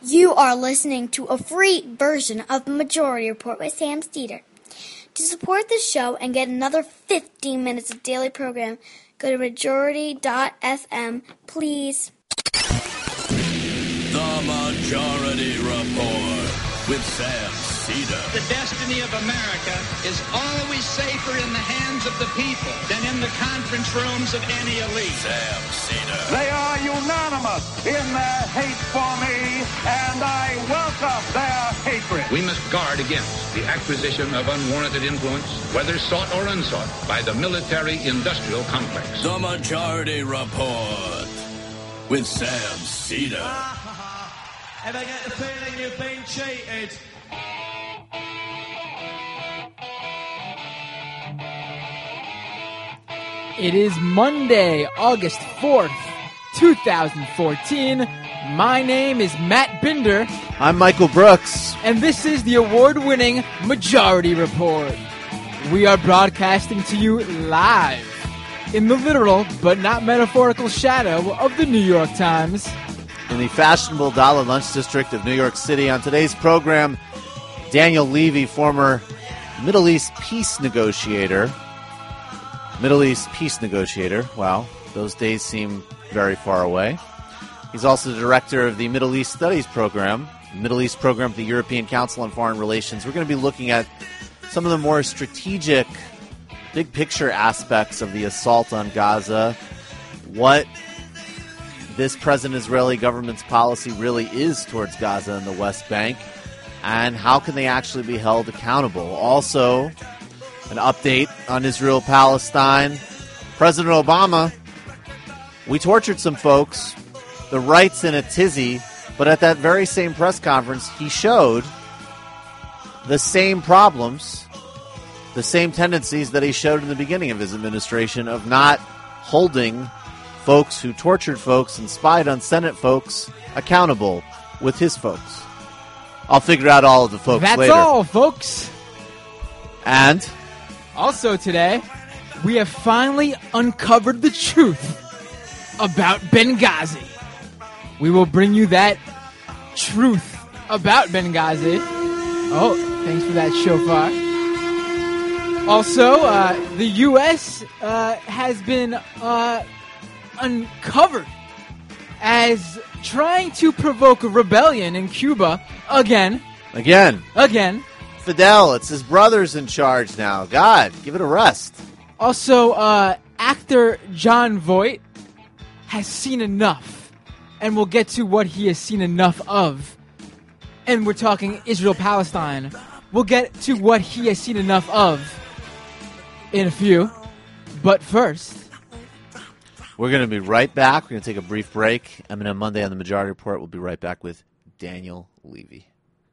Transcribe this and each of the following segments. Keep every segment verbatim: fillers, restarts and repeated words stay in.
You are listening to a free version of the Majority Report with Sam Steeder. To support the show and get another fifteen minutes of daily program, go to majority dot f m, please. The Majority Report with Sam Steeder. The destiny of America is always safer in the hands of the people than in the conference rooms of any elite. Sam Steeder. They are unanimous in their hate for me, and I welcome their hatred. We must guard against the acquisition of unwarranted influence, whether sought or unsought, by the military-industrial complex. The Majority Report with Sam Steeder. Ever get the feeling you've been cheated? It is Monday, August fourth, twenty fourteen. My name is Matt Binder. I'm Michael Brooks. And this is the award-winning Majority Report. We are broadcasting to you live in the literal but not metaphorical shadow of the New York Times. In the fashionable Dollar Lunch District of New York City. On today's program, Daniel Levy, former Middle East peace negotiator. Middle East peace negotiator. Wow, those days seem very far away. He's also the director of the Middle East Studies Program, Middle East program of the European Council on Foreign Relations. We're going to be looking at some of the more strategic, big picture aspects of the assault on Gaza, what this present Israeli government's policy really is towards Gaza and the West Bank, and how can they actually be held accountable. Also, an update on Israel-Palestine. President Obama, we tortured some folks, the right's in a tizzy, but at that very same press conference, he showed the same problems, the same tendencies that he showed in the beginning of his administration of not holding folks who tortured folks and spied on Senate folks accountable with his folks. I'll figure out all of the folks That's later. That's all, folks. And also today, we have finally uncovered the truth about Benghazi. We will bring you that truth about Benghazi. Oh, thanks for that shofar. Also, uh, the U S uh, has been uh, uncovered as trying to provoke a rebellion in Cuba again. Again. Again. Fidel, it's his brother's in charge now. God, give it a rest. Also, uh, actor Jon Voight has seen enough, and we'll get to what he has seen enough of. And we're talking Israel-Palestine. We'll get to what he has seen enough of in a few. But first, we're going to be right back. We're going to take a brief break. M and M Monday on the Majority Report. We'll be right back with Daniel Levy.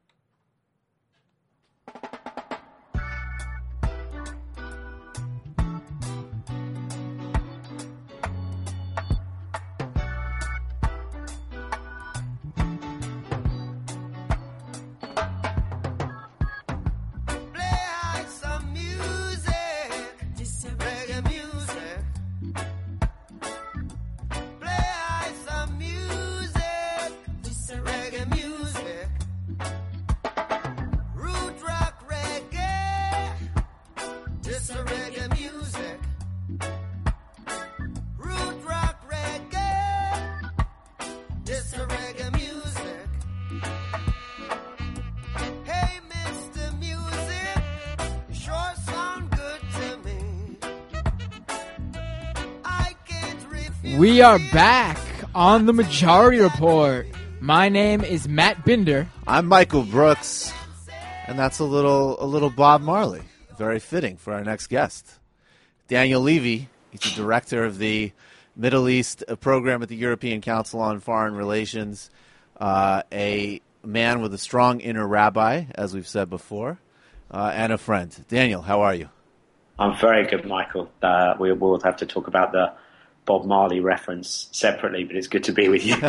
We are back on the Majority Report. My name is Matt Binder. I'm Michael Brooks, and that's a little a little Bob Marley. Very fitting for our next guest. Daniel Levy, he's the director of the Middle East program at the European Council on Foreign Relations, uh, a man with a strong inner rabbi, as we've said before, uh, and a friend. Daniel, how are you? I'm very good, Michael. Uh, we will have to talk about the Bob Marley reference separately, but it's good to be with you.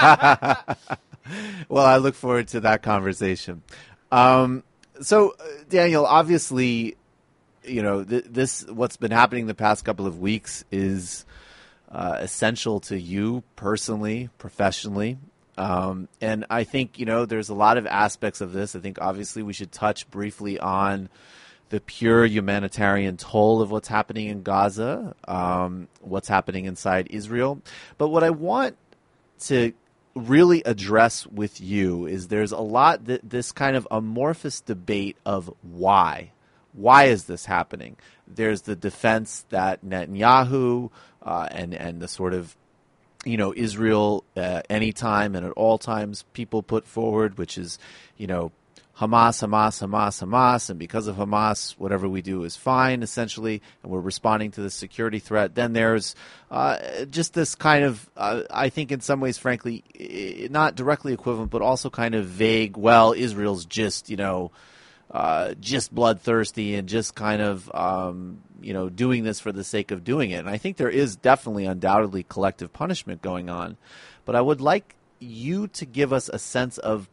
Well, I look forward to that conversation. Um, so, uh, Daniel, obviously, you know, th- this what's been happening the past couple of weeks is uh, essential to you personally, professionally. Um, and I think, you know, there's a lot of aspects of this. I think obviously we should touch briefly on the pure humanitarian toll of what's happening in Gaza, um, what's happening inside Israel. But what I want to really address with you is there's a lot that this kind of amorphous debate of why. Why is this happening? There's the defense that Netanyahu uh, and, and the sort of, you know, Israel uh, anytime and at all times people put forward, which is, you know, Hamas, Hamas, Hamas, Hamas, and because of Hamas, whatever we do is fine, essentially, and we're responding to the security threat. Then there's uh, just this kind of, uh, I think in some ways, frankly, not directly equivalent, but also kind of vague, well, Israel's just, you know, uh, just bloodthirsty and just kind of, um, you know, doing this for the sake of doing it. And I think there is definitely undoubtedly collective punishment going on. But I would like you to give us a sense of,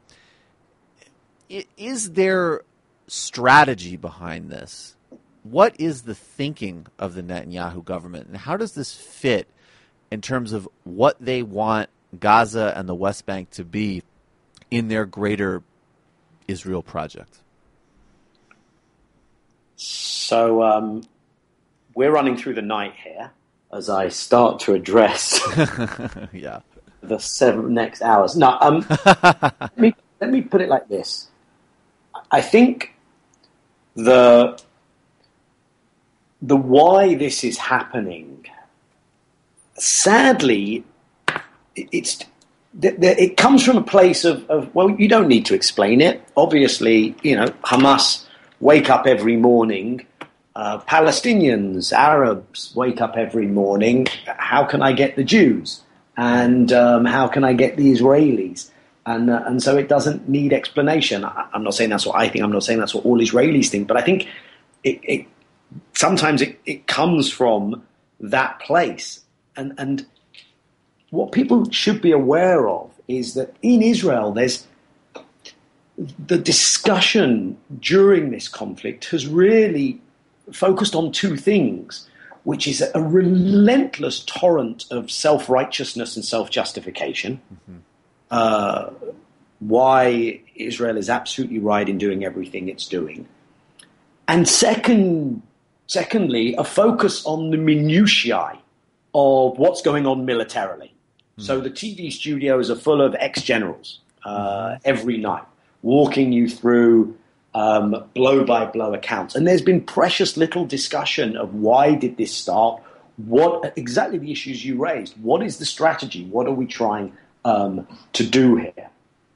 is there strategy behind this? What is the thinking of the Netanyahu government, and how does this fit in terms of what they want Gaza and the West Bank to be in their greater Israel project? So um, we're running through the night here as I start to address yeah. the seven next hours. No, um, let me let me put it like this. I think the the why this is happening, sadly, it's it comes from a place of, of well, you don't need to explain it. Obviously, you know, Hamas wake up every morning. Uh, Palestinians, Arabs wake up every morning. How can I get the Jews? And um, how can I get the Israelis? And uh, and so it doesn't need explanation. I, I'm not saying that's what I think. I'm not saying that's what all Israelis think. But I think it, it sometimes it, it comes from that place. And and what people should be aware of is that in Israel, there's the discussion during this conflict has really focused on two things, which is a relentless torrent of self-righteousness and self-justification. Mm-hmm. Uh, why Israel is absolutely right in doing everything it's doing. And second, secondly, a focus on the minutiae of what's going on militarily. Mm-hmm. So the T V studios are full of ex-generals uh, every night, walking you through um, blow-by-blow accounts. And there's been precious little discussion of why did this start, what exactly the issues you raised, what is the strategy, what are we trying Um, to do here.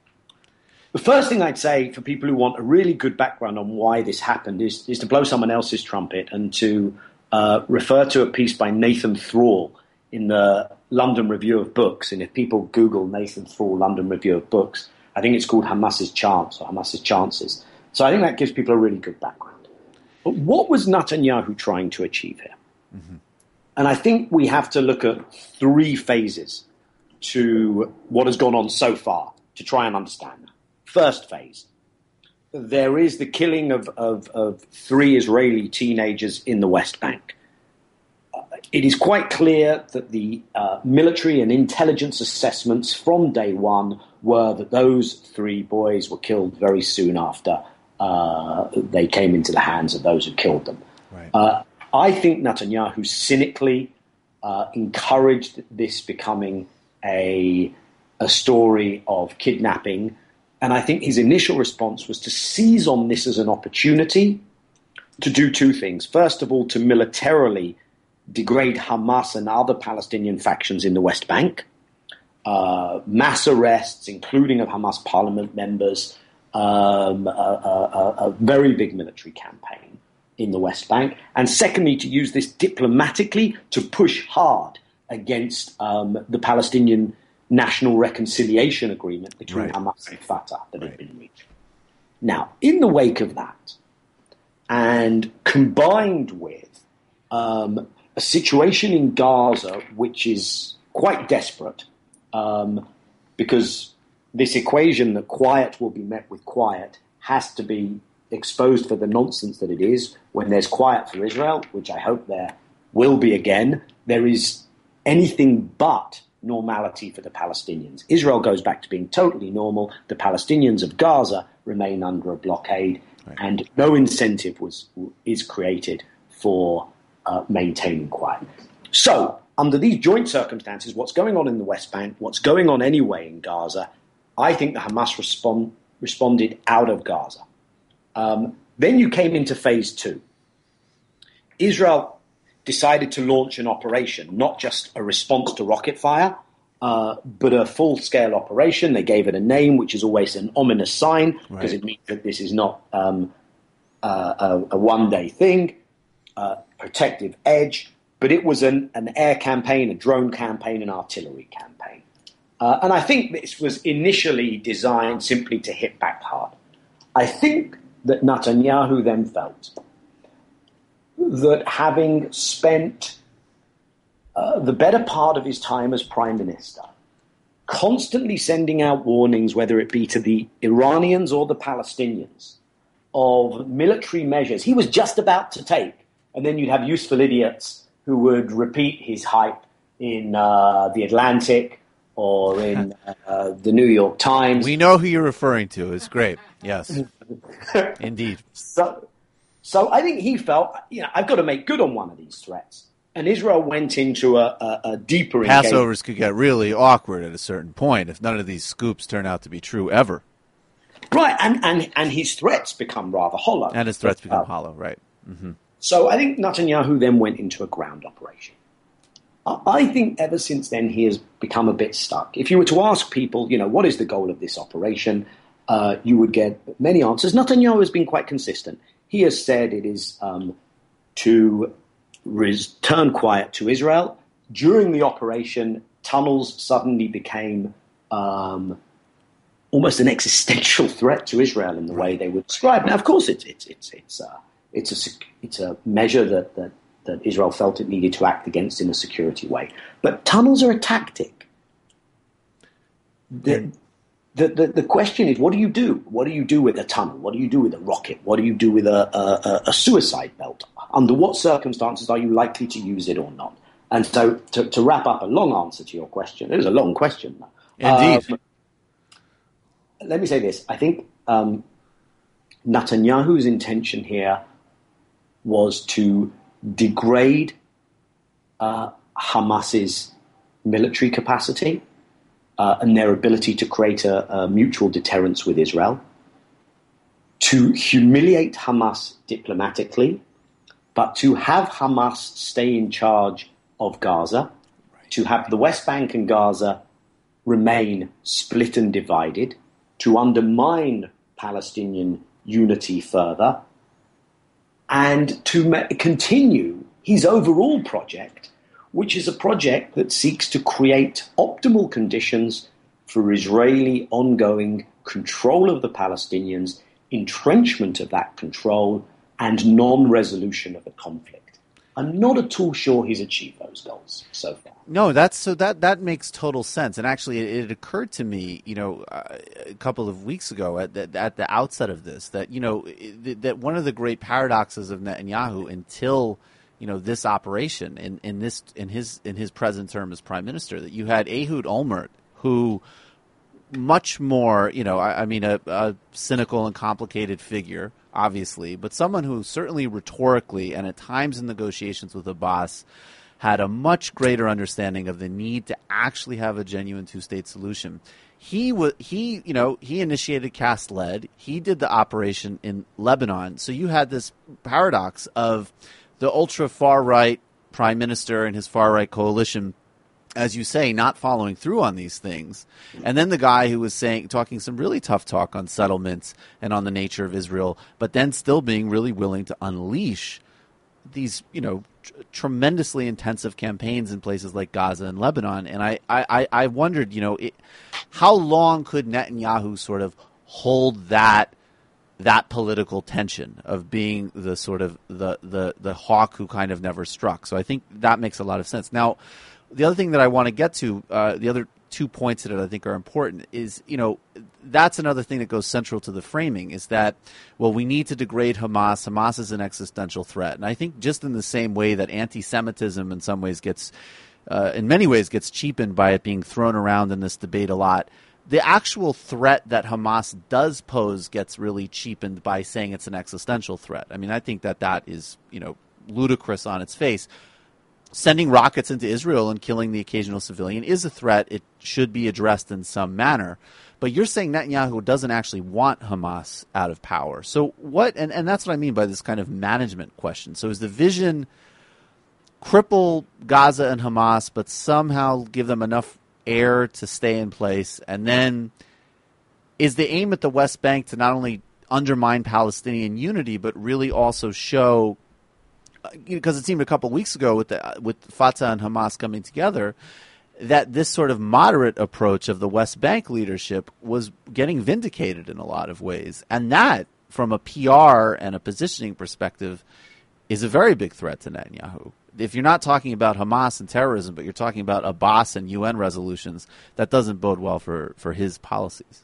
The first thing I'd say for people who want a really good background on why this happened is, is to blow someone else's trumpet and to uh, refer to a piece by Nathan Thrall in the London Review of Books. And if people Google Nathan Thrall London Review of Books, I think it's called Hamas's Chance or Hamas's Chances. So I think that gives people a really good background. But what was Netanyahu trying to achieve here? Mm-hmm. And I think we have to look at three phases to what has gone on so far to try and understand that. First phase, there is the killing of, of, of three Israeli teenagers in the West Bank. Uh, it is quite clear that the uh, military and intelligence assessments from day one were that those three boys were killed very soon after uh, they came into the hands of those who killed them. Right. Uh, I think Netanyahu cynically uh, encouraged this becoming a a story of kidnapping. And I think his initial response was to seize on this as an opportunity to do two things. First of all, to militarily degrade Hamas and other Palestinian factions in the West Bank. Uh, mass arrests, including of Hamas parliament members, um, a, a, a very big military campaign in the West Bank. And secondly, to use this diplomatically to push hard against um, the Palestinian National Reconciliation Agreement between right. Hamas and Fatah that right. had been reached. Now, in the wake of that, and combined with um, a situation in Gaza which is quite desperate, um, because this equation that quiet will be met with quiet has to be exposed for the nonsense that it is. When there's quiet for Israel, which I hope there will be again, there is anything but normality for the Palestinians. Israel goes back to being totally normal. The Palestinians of Gaza remain under a blockade, right. and no incentive was is created for uh, maintaining quiet. So, under these joint circumstances, what's going on in the West Bank, what's going on anyway in Gaza, I think the Hamas respond, responded out of Gaza. Um, then you came into phase two. Israel decided to launch an operation, not just a response to rocket fire, uh, but a full-scale operation. They gave it a name, which is always an ominous sign, because right. it means that this is not um, uh, a, a one-day thing, uh, protective edge, but it was an, an air campaign, a drone campaign, an artillery campaign. Uh, and I think this was initially designed simply to hit back hard. I think that Netanyahu then felt that having spent uh, the better part of his time as prime minister, constantly sending out warnings, whether it be to the Iranians or the Palestinians, of military measures he was just about to take, and then you'd have useful idiots who would repeat his hype in uh, The Atlantic or in uh, the New York Times. We know who you're referring to. It's great. Yes, indeed. So, so I think he felt, you know, I've got to make good on one of these threats. And Israel went into a, a, a deeper Passovers engagement. could get really awkward at a certain point if none of these scoops turn out to be true ever. Right, and, and, and his threats become rather hollow. And his threats become uh, hollow, right. Mm-hmm. So I think Netanyahu then went into a ground operation. I think ever since then he has become a bit stuck. If you were to ask people, you know, what is the goal of this operation, uh, you would get many answers. Netanyahu has been quite consistent. He has said it is um, to return quiet to Israel. During the operation, tunnels suddenly became um, almost an existential threat to Israel in the way they would describe. Now, of course, it's it's it's it's uh, it's a it's a measure that that. that Israel felt it needed to act against in a security way. But tunnels are a tactic. The, the, the, the question is, what do you do? What do you do with a tunnel? What do you do with a rocket? What do you do with a, a, a suicide belt? Under what circumstances are you likely to use it or not? And so to, to wrap up a long answer to your question, it was a long question. Indeed. Um, let me say this. I think um, Netanyahu's intention here was to degrade uh, Hamas's military capacity uh, and their ability to create a, a mutual deterrence with Israel, to humiliate Hamas diplomatically, but to have Hamas stay in charge of Gaza, to have the West Bank and Gaza remain split and divided, to undermine Palestinian unity further, and to ma- continue his overall project, which is a project that seeks to create optimal conditions for Israeli ongoing control of the Palestinians, entrenchment of that control, and non-resolution of the conflict. I'm not at all sure he's achieved those goals so far. No, that's so that that makes total sense. And actually, it, it occurred to me, you know, uh, a couple of weeks ago at the, at the outset of this that you know it, that one of the great paradoxes of Netanyahu until you know this operation in, in this in his in his present term as prime minister, that you had Ehud Olmert, who much more, you know, I, I mean, a, a cynical and complicated figure, obviously, but someone who certainly rhetorically and at times in negotiations with Abbas had a much greater understanding of the need to actually have a genuine two-state solution. He was, he, you know, he initiated Cast Lead. He did the operation in Lebanon. So you had this paradox of the ultra far right prime minister and his far right coalition, as you say, not following through on these things, and then the guy who was saying, talking some really tough talk on settlements and on the nature of Israel, but then still being really willing to unleash these, you know, tr- tremendously intensive campaigns in places like Gaza and Lebanon. And I, I, I wondered, you know, it, how long could Netanyahu sort of hold that that political tension of being the sort of the, the, the hawk who kind of never struck? So I think that makes a lot of sense. Now, the other thing that I want to get to, uh, the other two points that I think are important is, you know, that's another thing that goes central to the framing is that, well, we need to degrade Hamas. Hamas is an existential threat. And I think just in the same way that anti-Semitism in some ways gets uh, in many ways gets cheapened by it being thrown around in this debate a lot. The actual threat that Hamas does pose gets really cheapened by saying it's an existential threat. I mean, I think that that is, you know, ludicrous on its face. Sending rockets into Israel and killing the occasional civilian is a threat. It should be addressed in some manner. But you're saying Netanyahu doesn't actually want Hamas out of power. So what, and, and that's what I mean by this kind of management question. So is the vision cripple Gaza and Hamas, but somehow give them enough air to stay in place? And then is the aim at the West Bank to not only undermine Palestinian unity, but really also show, because it seemed a couple of weeks ago with the, with Fatah and Hamas coming together, that this sort of moderate approach of the West Bank leadership was getting vindicated in a lot of ways. And that, from a P R and a positioning perspective, is a very big threat to Netanyahu. If you're not talking about Hamas and terrorism, but you're talking about Abbas and U N resolutions, that doesn't bode well for, for his policies.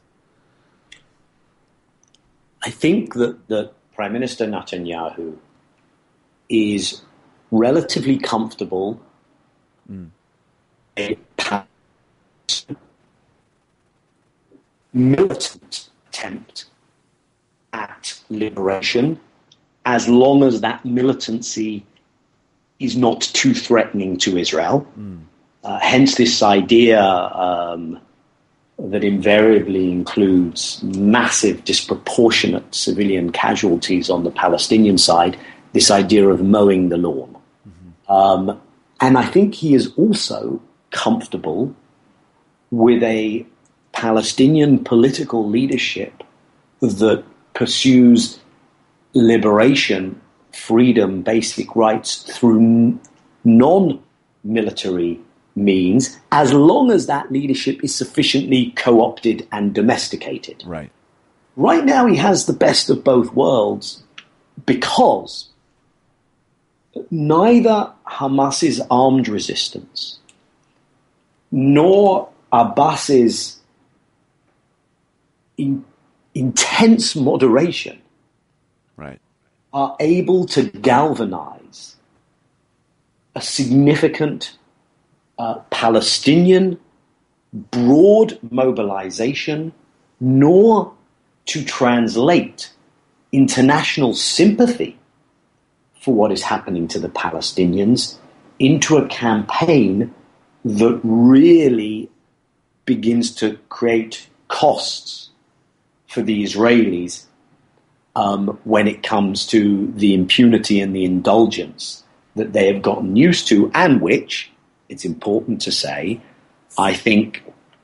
I think that, that Prime Minister Netanyahu is relatively comfortable mm. a militant attempt at liberation, as long as that militancy is not too threatening to Israel. Mm. Uh, hence this idea um, that invariably includes massive, disproportionate civilian casualties on the Palestinian side, this idea of mowing the lawn. Mm-hmm. Um, and I think he is also comfortable with a Palestinian political leadership that pursues liberation, freedom, basic rights through non-military means, as long as that leadership is sufficiently co-opted and domesticated. Right. Right now he has the best of both worlds because neither Hamas's armed resistance nor Abbas's in, intense moderation right. are able to galvanize a significant uh, Palestinian broad mobilization, nor to translate international sympathy for what is happening to the Palestinians into a campaign that really begins to create costs for the Israelis um, when it comes to the impunity and the indulgence that they have gotten used to, and which, it's important to say, I think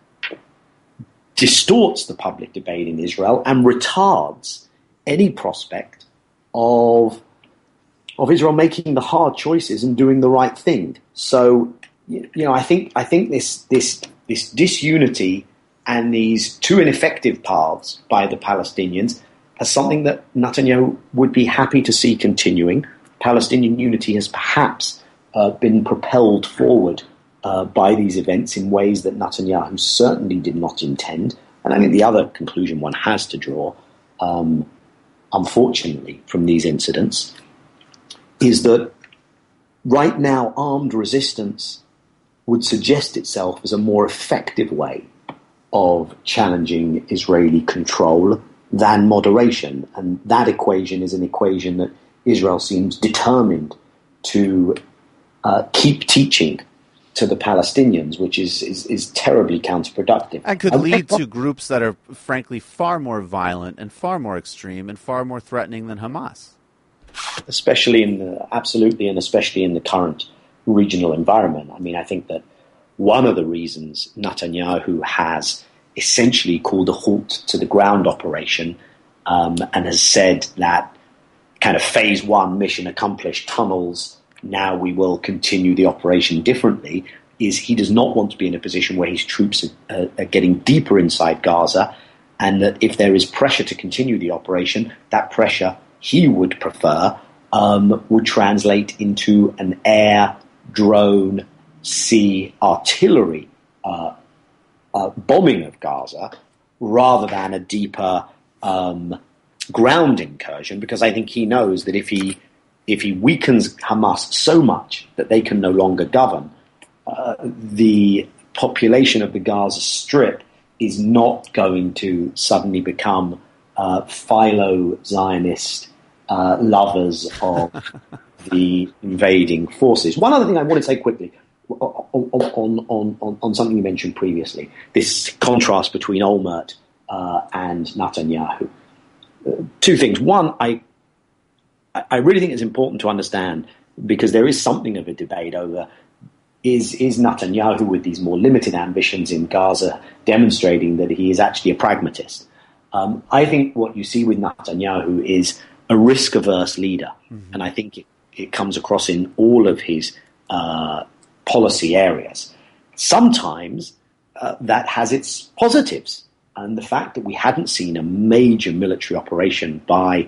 distorts the public debate in Israel and retards any prospect of of Israel making the hard choices and doing the right thing. So, you know, I think I think this this this disunity and these two ineffective paths by the Palestinians as something that Netanyahu would be happy to see continuing. Palestinian unity has perhaps uh, been propelled forward uh, by these events in ways that Netanyahu certainly did not intend. And I think the other conclusion one has to draw, um, unfortunately, from these incidents, is that right now armed resistance would suggest itself as a more effective way of challenging Israeli control than moderation. And that equation is an equation that Israel seems determined to uh, keep teaching to the Palestinians, which is, is, is terribly counterproductive. And could lead to groups that are, frankly, far more violent and far more extreme and far more threatening than Hamas. Especially in the, absolutely, and especially in the current regional environment. I mean, I think that one of the reasons Netanyahu has essentially called a halt to the ground operation um, and has said that kind of phase one, mission accomplished, tunnels, now we will continue the operation differently, is he does not want to be in a position where his troops are, are getting deeper inside Gaza, and that if there is pressure to continue the operation, that pressure he would prefer um, would translate into an air, drone, sea, artillery uh, uh, bombing of Gaza rather than a deeper um, ground incursion, because I think he knows that if he if he weakens Hamas so much that they can no longer govern, uh, the population of the Gaza Strip is not going to suddenly become uh, philo-Zionist uh, lovers of the invading forces. One other thing I want to say quickly on, on, on, on, on something you mentioned previously, this contrast between Olmert uh, and Netanyahu. Uh, two things. One, I I really think it's important to understand, because there is something of a debate over is, is Netanyahu, with these more limited ambitions in Gaza, demonstrating that he is actually a pragmatist. Um, I think what you see with Netanyahu is a risk-averse leader, mm-hmm. and I think it, it comes across in all of his uh, policy areas. Sometimes uh, that has its positives, and the fact that we hadn't seen a major military operation by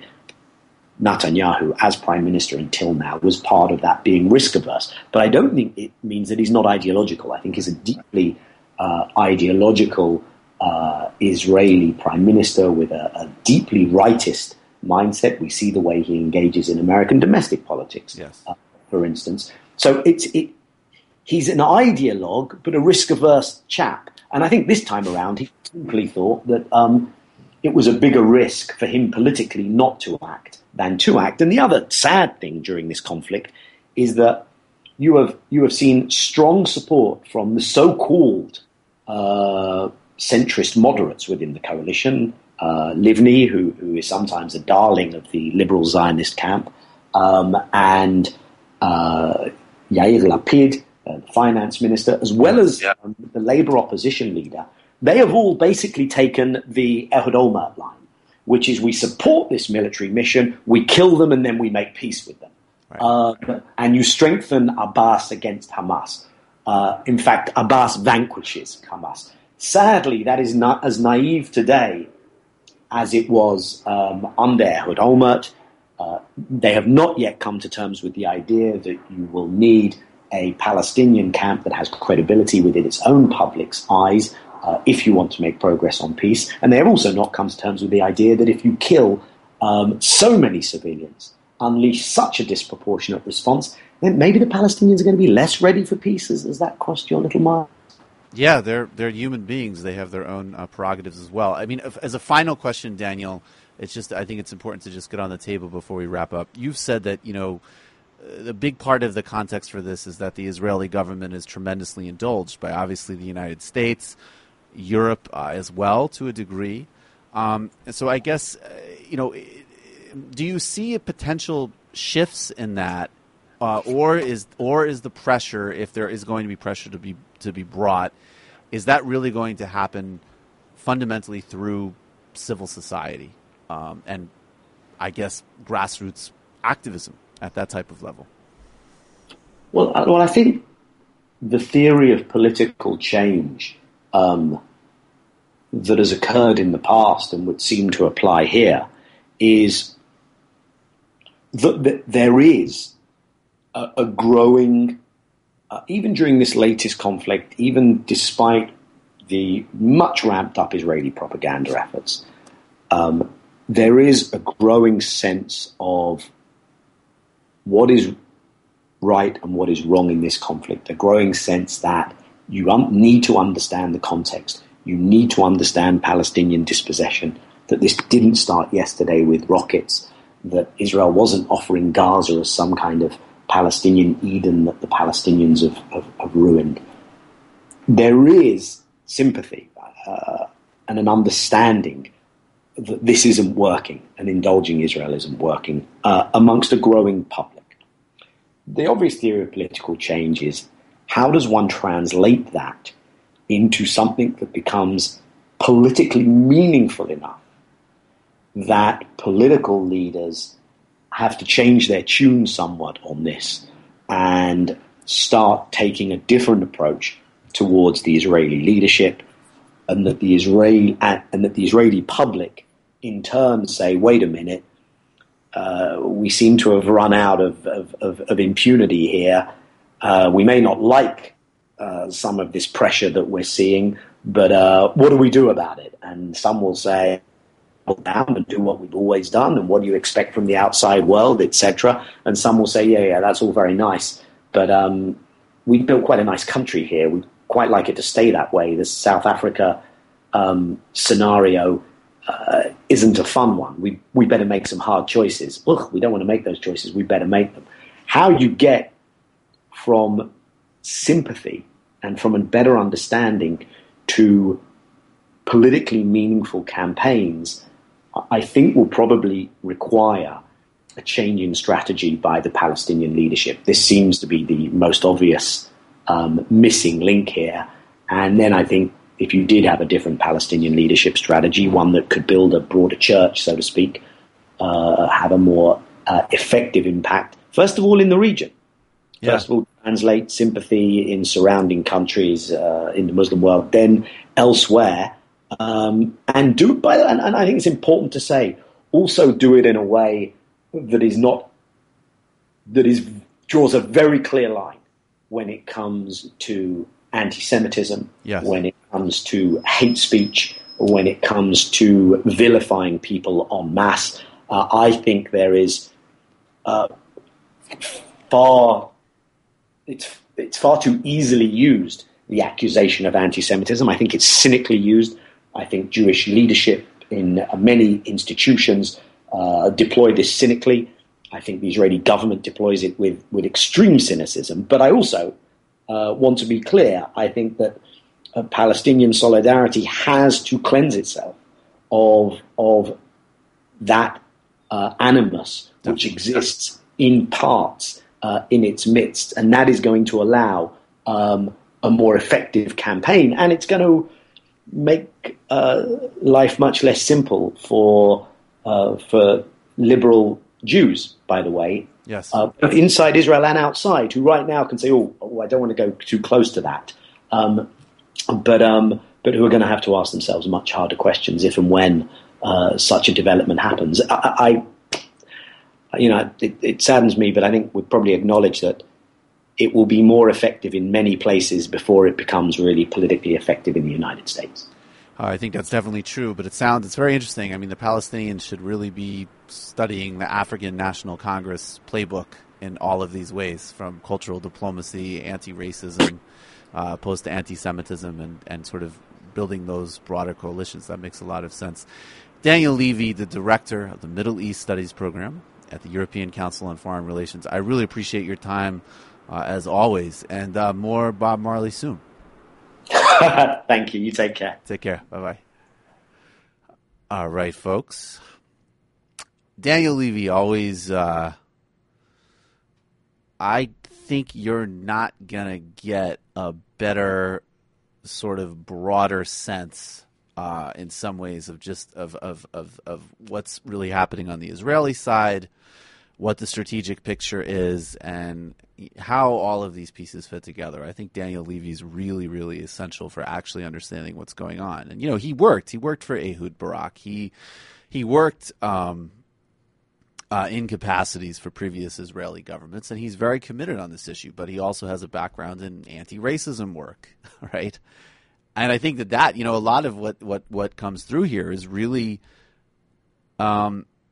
Netanyahu as prime minister until now was part of that being risk-averse. But I don't think it means that he's not ideological. I think he's a deeply uh, ideological uh, Israeli prime minister with a, a deeply rightist mindset. We see the way he engages in American domestic politics, yes. uh, for instance. So it's it. He's an ideologue, but a risk-averse chap. And I think this time around he simply thought that um, it was a bigger risk for him politically not to act than to act. And the other sad thing during this conflict is that you have you have seen strong support from the so-called uh, centrist moderates within the coalition, uh, Livni, who, who is sometimes a darling of the liberal Zionist camp, um, and uh, Yair Lapid, uh, the finance minister, as well as yeah. um, the Labour opposition leader. They have all basically taken the Ehud Olmert line, which is we support this military mission, we kill them, and then we make peace with them. Right. Uh, and you strengthen Abbas against Hamas. Uh, in fact, Abbas vanquishes Hamas. Sadly, that is not as naive today as it was um, under Ehud Olmert. Uh, they have not yet come to terms with the idea that you will need a Palestinian camp that has credibility within its own public's eyes uh, if you want to make progress on peace. And they have also not come to terms with the idea that if you kill um, so many civilians, unleash such a disproportionate response, then maybe the Palestinians are going to be less ready for peace. Has, has that crossed your little mind? Yeah, they're they're human beings. They have their own uh, prerogatives as well. I mean, if, as a final question, Daniel, it's just I think it's important to just get on the table before we wrap up. You've said that, you know, the big part of the context for this is that the Israeli government is tremendously indulged by obviously the United States, Europe uh, as well to a degree. Um, and so I guess, uh, you know, do you see a potential shifts in that, uh, or is or is the pressure, if there is going to be pressure to be to be brought, is that really going to happen fundamentally through civil society um, and I guess grassroots activism at that type of level? Well, I, well, I think the theory of political change um, that has occurred in the past and would seem to apply here is that, that there is a, a growing, uh, even during this latest conflict, even despite the much ramped up Israeli propaganda efforts, um, there is a growing sense of what is right and what is wrong in this conflict, a growing sense that you un- need to understand the context. You need to understand Palestinian dispossession, that this didn't start yesterday with rockets, that Israel wasn't offering Gaza as some kind of Palestinian Eden that the Palestinians have, have, have ruined. There is sympathy uh, and an understanding that this isn't working and indulging Israel isn't working uh, amongst a growing public. The obvious theory of political change is how does one translate that into something that becomes politically meaningful enough that political leaders have to change their tune somewhat on this and start taking a different approach towards the Israeli leadership, and that the Israeli and, and that the Israeli public in turn say, wait a minute, uh, we seem to have run out of, of, of, of impunity here. Uh, we may not like uh, some of this pressure that we're seeing, but uh, what do we do about it? And some will say, well, down and do what we've always done, and what do you expect from the outside world, et cetera. And some will say, yeah, yeah, that's all very nice, but um, we built quite a nice country here. We quite like it to stay that way. The South Africa um, scenario uh, isn't a fun one. We we better make some hard choices. Ugh, we don't want to make those choices. We better make them. How you get from sympathy and from a better understanding to politically meaningful campaigns, I think will probably require a change in strategy by the Palestinian leadership. This seems to be the most obvious um, missing link here. And then I think if you did have a different Palestinian leadership strategy, one that could build a broader church, so to speak, uh, have a more uh, effective impact, first of all in the region. Yeah. First of all, translate sympathy in surrounding countries uh, in the Muslim world, then elsewhere, um, and do it by and, and I think it's important to say, also do it in a way that is not that is draws a very clear line when it comes to anti-Semitism, yes. when it comes to hate speech, when it comes to vilifying people en masse. Uh, I think there is uh, far it's it's far too easily used, the accusation of anti-Semitism. I think it's cynically used. I think Jewish leadership in uh, many institutions uh, deploy this cynically. I think the Israeli government deploys it with, with extreme cynicism. But I also uh, want to be clear. I think that uh, Palestinian solidarity has to cleanse itself of, of that uh, animus which exists in parts uh, in its midst. And that is going to allow um, a more effective campaign. And it's going to make uh, life much less simple for uh, for liberal Jews, by the way, yes, uh, both inside Israel and outside, who right now can say, "Oh, oh I don't want to go too close to that," um, but um, but who are going to have to ask themselves much harder questions if and when uh, such a development happens. I, I you know, it, it saddens me, but I think we'd probably acknowledge that it will be more effective in many places before it becomes really politically effective in the United States. Uh, I think that's definitely true, but it sounds, it's very interesting. I mean, the Palestinians should really be studying the African National Congress playbook in all of these ways, from cultural diplomacy, anti-racism, uh, opposed to anti-Semitism, and, and sort of building those broader coalitions. That makes a lot of sense. Daniel Levy, the director of the Middle East Studies Program at the European Council on Foreign Relations. I really appreciate your time, uh, as always, and uh, more Bob Marley soon. Thank you. You take care. Take care. Bye-bye. All right, folks. Daniel Levy always, uh, I think you're not going to get a better sort of broader sense uh, in some ways of just of, of, of, of what's really happening on the Israeli side, what the strategic picture is, and how all of these pieces fit together. I think Daniel Levy is really, really essential for actually understanding what's going on. And, you know, he worked. He worked for Ehud Barak. He he worked um, uh, in capacities for previous Israeli governments, and he's very committed on this issue. But he also has a background in anti-racism work, right? And I think that that, you know, a lot of what, what, what comes through here is really um, –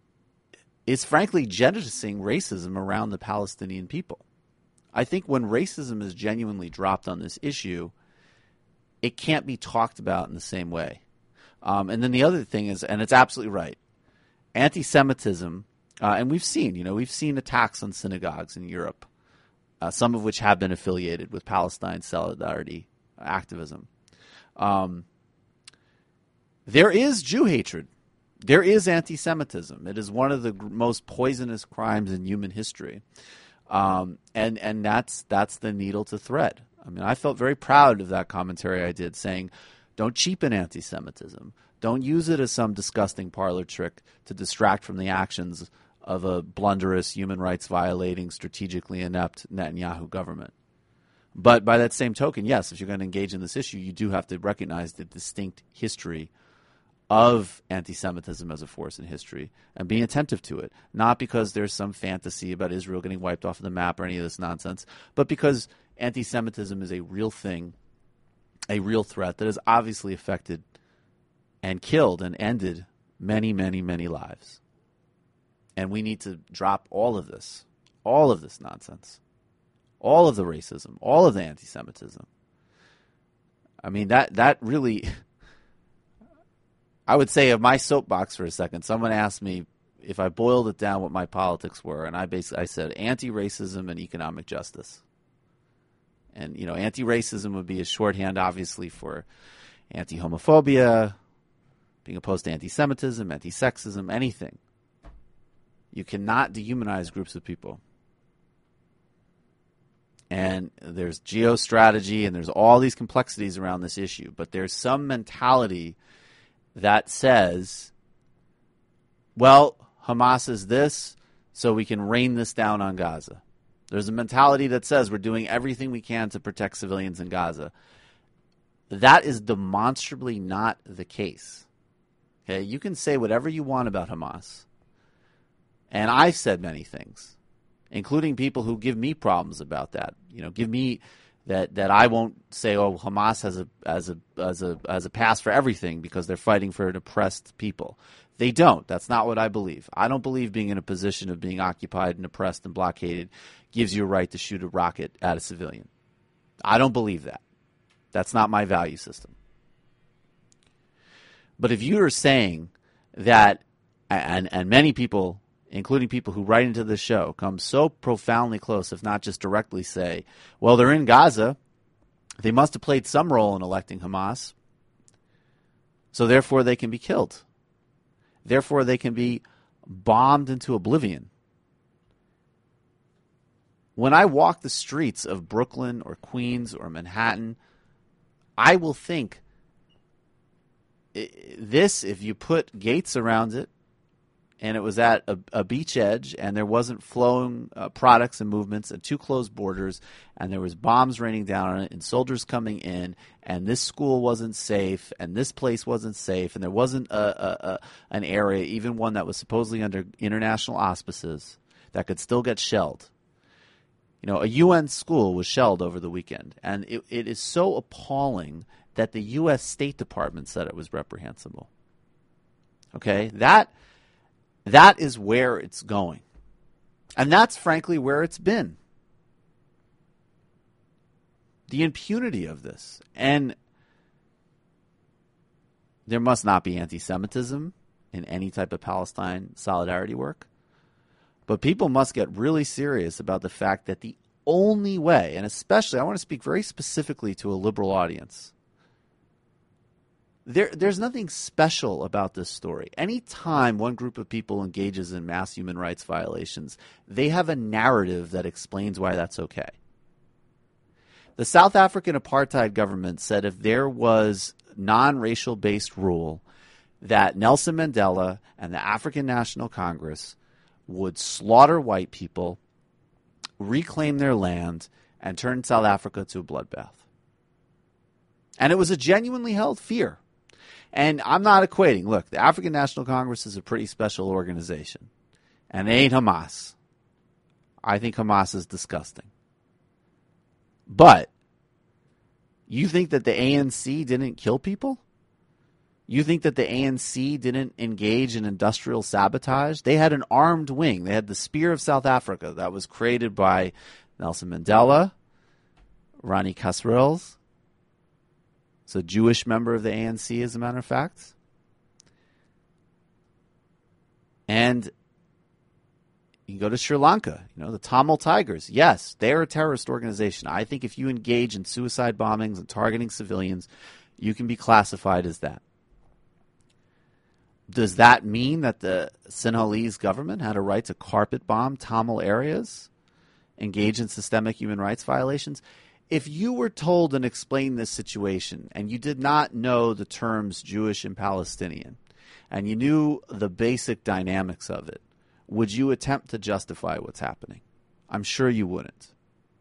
is frankly jettisoning racism around the Palestinian people. I think when racism is genuinely dropped on this issue, it can't be talked about in the same way. Um, and then the other thing is, and it's absolutely right, anti-Semitism, uh, and we've seen, you know, we've seen attacks on synagogues in Europe, uh, some of which have been affiliated with Palestine solidarity activism. Um, there is Jew hatred. There is anti-Semitism. It is one of the most poisonous crimes in human history, um, and and that's that's the needle to thread. I mean, I felt very proud of that commentary I did, saying, "Don't cheapen anti-Semitism. Don't use it as some disgusting parlor trick to distract from the actions of a blunderous, human rights violating, strategically inept Netanyahu government." But by that same token, yes, if you're going to engage in this issue, you do have to recognize the distinct history of anti-Semitism as a force in history and being attentive to it, not because there's some fantasy about Israel getting wiped off of the map or any of this nonsense, but because anti-Semitism is a real thing, a real threat that has obviously affected and killed and ended many, many, many lives. And we need to drop all of this, all of this nonsense, all of the racism, all of the anti-Semitism. I mean, that that really, I would say of my soapbox for a second, someone asked me if I boiled it down what my politics were, and I basically I said anti-racism and economic justice. And, you know, anti-racism would be a shorthand, obviously, for anti-homophobia, being opposed to anti-Semitism, anti-sexism, anything. You cannot dehumanize groups of people. And there's geostrategy and there's all these complexities around this issue. But there's some mentality that says, well, Hamas is this, so we can rain this down on Gaza. There's a mentality that says we're doing everything we can to protect civilians in Gaza. That is demonstrably not the case. Okay, you can say whatever you want about Hamas. And I've said many things, including people who give me problems about that. You know, give me that that I won't say, oh, Hamas has a as a as a as a pass for everything because they're fighting for an oppressed people. They don't. That's not what I believe. I don't believe being in a position of being occupied and oppressed and blockaded gives you a right to shoot a rocket at a civilian. I don't believe that. That's not my value system. But if you are saying that, and and many people, including people who write into this show, come so profoundly close, if not just directly say, well, they're in Gaza, they must have played some role in electing Hamas, so therefore they can be killed. Therefore they can be bombed into oblivion. When I walk the streets of Brooklyn or Queens or Manhattan, I will think, this, if you put gates around it, and it was at a, a beach edge, and there wasn't flowing uh, products and movements, and two closed borders, and there was bombs raining down on it, and soldiers coming in, and this school wasn't safe, and this place wasn't safe, and there wasn't a, a, a, an area, even one that was supposedly under international auspices, that could still get shelled. You know, a U N school was shelled over the weekend, and it, it is so appalling that the U S State Department said it was reprehensible. Okay, that that is where it's going. And that's frankly where it's been. The impunity of this. And there must not be anti-Semitism in any type of Palestine solidarity work. But people must get really serious about the fact that the only way, and especially I want to speak very specifically to a liberal audience, There, there's nothing special about this story. Anytime one group of people engages in mass human rights violations, they have a narrative that explains why that's okay. The South African apartheid government said if there was non-racial based rule, that Nelson Mandela and the African National Congress would slaughter white people, reclaim their land, and turn South Africa to a bloodbath. And it was a genuinely held fear. And I'm not equating. Look, the African National Congress is a pretty special organization. And it ain't Hamas. I think Hamas is disgusting. But you think that the A N C didn't kill people? You think that the A N C didn't engage in industrial sabotage? They had an armed wing. They had the Spear of South Africa that was created by Nelson Mandela, Ronnie Kasrils. It's a Jewish member of the A N C, as a matter of fact. And you go to Sri Lanka, you know, the Tamil Tigers. Yes, they're a terrorist organization. I think if you engage in suicide bombings and targeting civilians, you can be classified as that. Does that mean that the Sinhalese government had a right to carpet bomb Tamil areas, engage in systemic human rights violations? If you were told and explained this situation and you did not know the terms Jewish and Palestinian and you knew the basic dynamics of it, would you attempt to justify what's happening? I'm sure you wouldn't.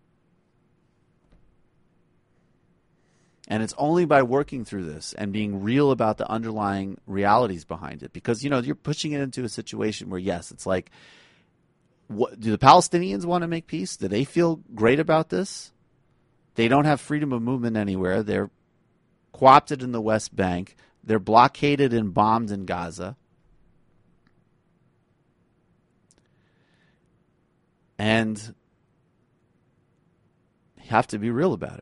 And it's only by working through this and being real about the underlying realities behind it. Because, you know, you're pushing it into a situation where, yes, it's like, what, do the Palestinians want to make peace? Do they feel great about this? They don't have freedom of movement anywhere. They're co-opted in the West Bank. They're blockaded and bombed in Gaza. And have to be real about it.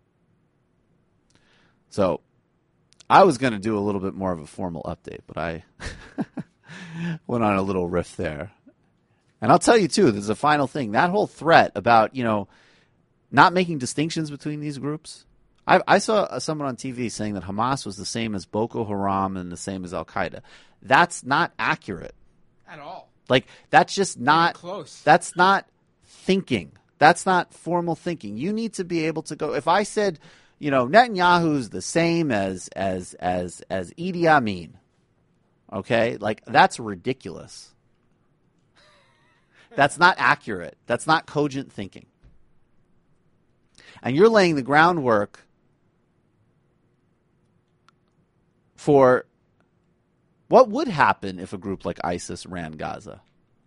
So I was going to do a little bit more of a formal update, but I went on a little riff there. And I'll tell you, too, there's a final thing. That whole threat about, you know, not making distinctions between these groups. I, I saw someone on T V saying that Hamas was the same as Boko Haram and the same as Al-Qaeda. That's not accurate. At all. Like, that's just not close. That's not thinking. That's not formal thinking. You need to be able to go. If I said, you know, Netanyahu's the same as as as as Idi Amin, okay, like that's ridiculous. That's not accurate. That's not cogent thinking. And you're laying the groundwork for what would happen if a group like ISIS ran Gaza.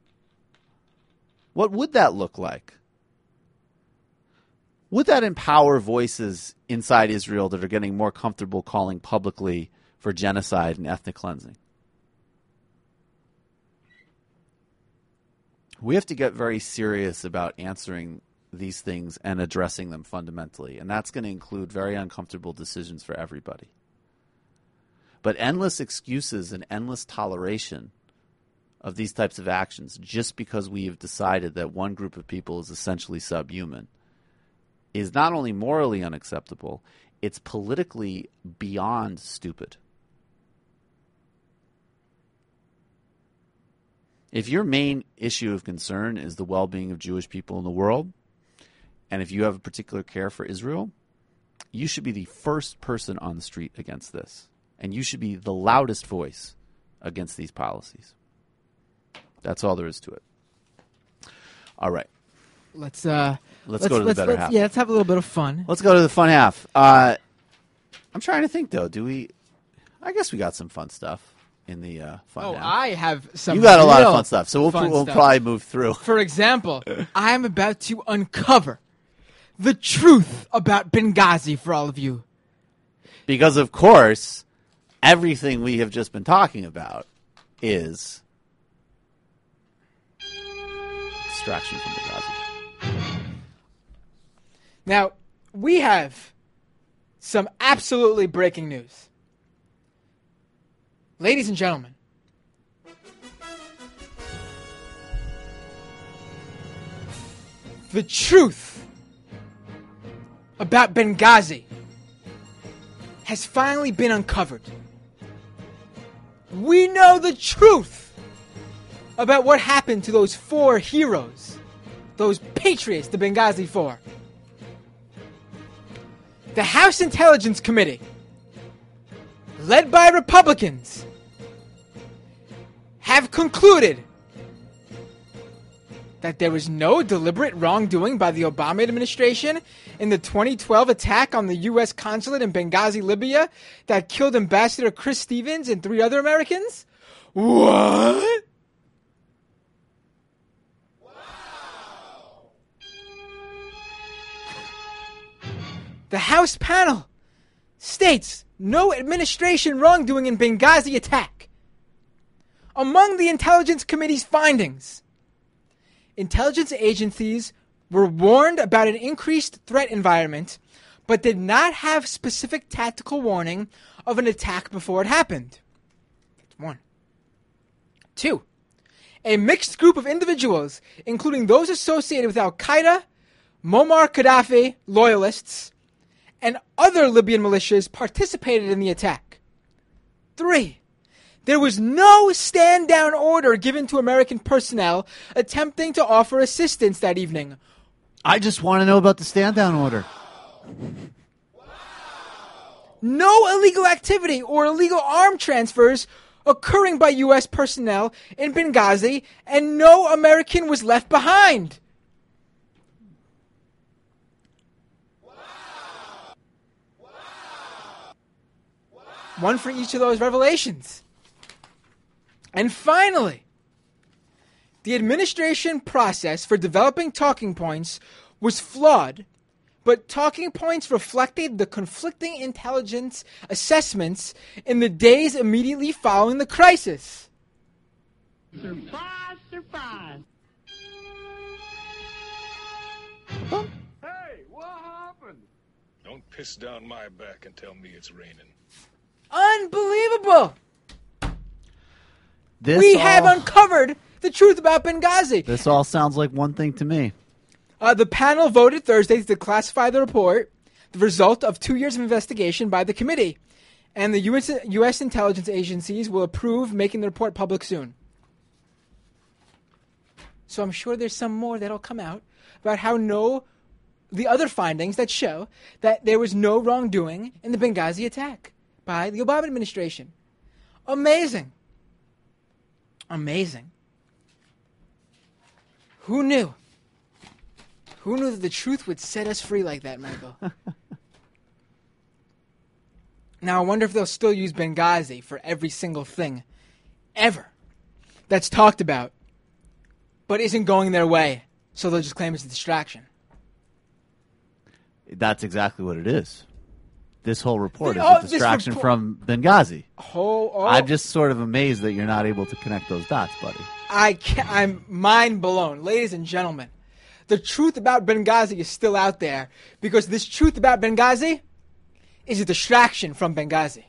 What would that look like? Would that empower voices inside Israel that are getting more comfortable calling publicly for genocide and ethnic cleansing? We have to get very serious about answering these things and addressing them fundamentally, and that's going to include very uncomfortable decisions for everybody. But endless excuses and endless toleration of these types of actions just because we have decided that one group of people is essentially subhuman is not only morally unacceptable, it's politically beyond stupid. If your main issue of concern is the well-being of Jewish people in the world, and if you have a particular care for Israel, you should be the first person on the street against this. And you should be the loudest voice against these policies. That's all there is to it. All right. Let's uh let's, let's go to let's, the better let's, half. Yeah, let's have a little bit of fun. Let's go to the fun half. Uh, I'm trying to think though. Do we? I guess we got some fun stuff in the uh, fun Oh, half. I have some. You got a lot of real fun stuff, so we'll, fun we'll stuff. probably move through. For example, I am about to uncover the truth about Benghazi for all of you. Because of course, everything we have just been talking about is distraction from Benghazi. Now, we have some absolutely breaking news. Ladies and gentlemen, the truth about Benghazi has finally been uncovered. We know the truth about what happened to those four heroes, those patriots, the Benghazi Four. The House Intelligence Committee, led by Republicans, have concluded that there was no deliberate wrongdoing by the Obama administration in the twenty twelve attack on the U S consulate in Benghazi, Libya, that killed Ambassador Chris Stevens and three other Americans? What? The House panel states no administration wrongdoing in Benghazi attack. Among the Intelligence Committee's findings, intelligence agencies were warned about an increased threat environment, but did not have specific tactical warning of an attack before it happened. That's one. Two, a mixed group of individuals, including those associated with Al-Qaeda, Muammar Gaddafi loyalists, and other Libyan militias participated in the attack. Three, there was no stand-down order given to American personnel attempting to offer assistance that evening. I just want to know about the stand-down order. No illegal activity or illegal arm transfers occurring by U S personnel in Benghazi, and no American was left behind. One for each of those revelations. And finally, the administration process for developing talking points was flawed, but talking points reflected the conflicting intelligence assessments in the days immediately following the crisis. Surprise, surprise. Hey, what Don't piss down my back and tell me it's raining. Unbelievable! This we all, have uncovered the truth about Benghazi. This all sounds like one thing to me. Uh, the panel voted Thursday to classify the report, the result of two years of investigation by the committee. And the U S, U S intelligence agencies will approve making the report public soon. So I'm sure there's some more that'll come out about how no, the other findings that show that there was no wrongdoing in the Benghazi attack by the Obama administration. Amazing. Amazing. Who knew? Who knew that the truth would set us free like that, Michael? Now, I wonder if they'll still use Benghazi for every single thing ever that's talked about, but isn't going their way, so they'll just claim it's a distraction. That's exactly what it is. This whole report is Oh, a this distraction report- from Benghazi. Oh, oh. I'm just sort of amazed that you're not able to connect those dots, buddy. I can't, I'm mind blown. Ladies and gentlemen, the truth about Benghazi is still out there because this truth about Benghazi is a distraction from Benghazi.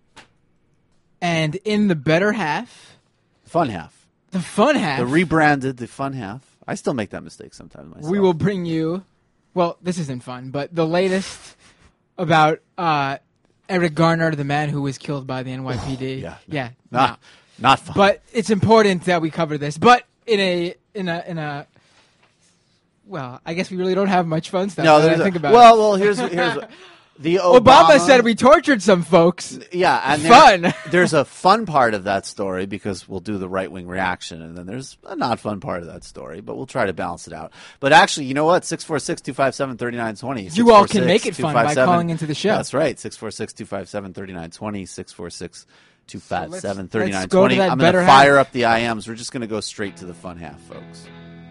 And in the better half, Fun half. the fun half, The rebranded, the fun half. I still make that mistake sometimes myself. we will bring you, well, this isn't fun, but the latest about uh, Eric Garner, the man who was killed by the N Y P D. yeah, no. yeah, Not, no. not fun. But it's important that we cover this. But in a in a in a well, I guess we really don't have much fun stuff. no, now that there's I a- think about well, it. well, here's here's the Obama, Obama said we tortured some folks. Yeah, and Fun. There's, there's a fun part of that story because we'll do the right wing reaction, and then there's a not fun part of that story, but we'll try to balance it out. But actually, you know what? six four six, two five seven, three nine two zero. You all can make it fun by calling into the show. That's right. six four six, two five seven, three nine two zero. six four six, two five seven, three nine let's two go to zero. that I'm going better to fire half. up the I Ms. We're just going to go straight to the fun half, folks.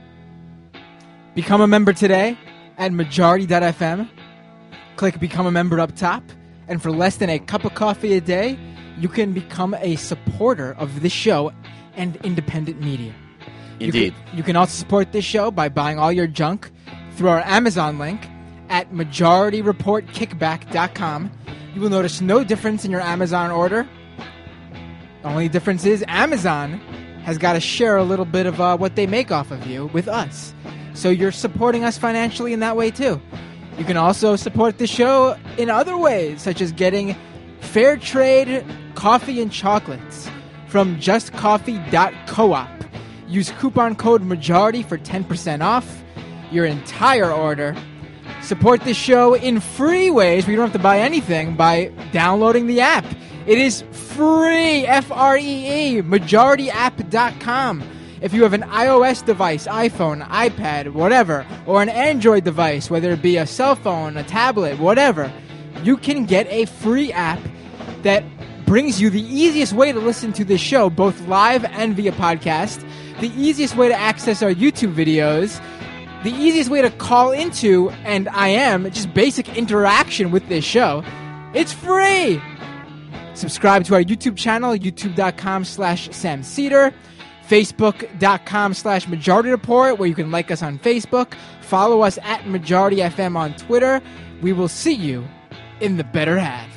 Become a member today at majority dot f m. Click Become a Member up top. And for less than a cup of coffee a day, you can become a supporter of this show and independent media. Indeed. You can, you can also support this show by buying all your junk through our Amazon link at majority report kickback dot com. You will notice no difference in your Amazon order. The only difference is Amazon has got to share a little bit of uh, what they make off of you with us. So you're supporting us financially in that way too. You can also support the show in other ways, such as getting fair trade coffee and chocolates from just coffee dot coop. Use coupon code MAJORITY for ten percent off your entire order. Support this show in free ways where you don't have to buy anything by downloading the app. It is free, F R E E, majority app dot com. If you have an iOS device, iPhone, iPad, whatever, or an Android device, whether it be a cell phone, a tablet, whatever, you can get a free app that brings you the easiest way to listen to this show, both live and via podcast, the easiest way to access our YouTube videos, the easiest way to call into, and I am, just basic interaction with this show. It's free! Subscribe to our YouTube channel, youtube dot com slash Sam Cedar. Facebook dot com slash Majority Report, where you can like us on Facebook. Follow us at Majority F M on Twitter. We will see you in the better half.